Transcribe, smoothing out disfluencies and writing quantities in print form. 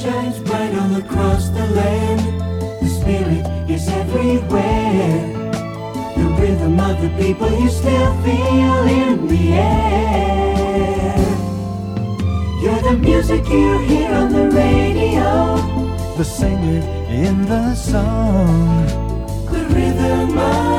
shines bright all across the land. The Spirit is everywhere. The rhythm of the people you still feel in the air. You're the music you hear on the radio, the singer in the song, the rhythm of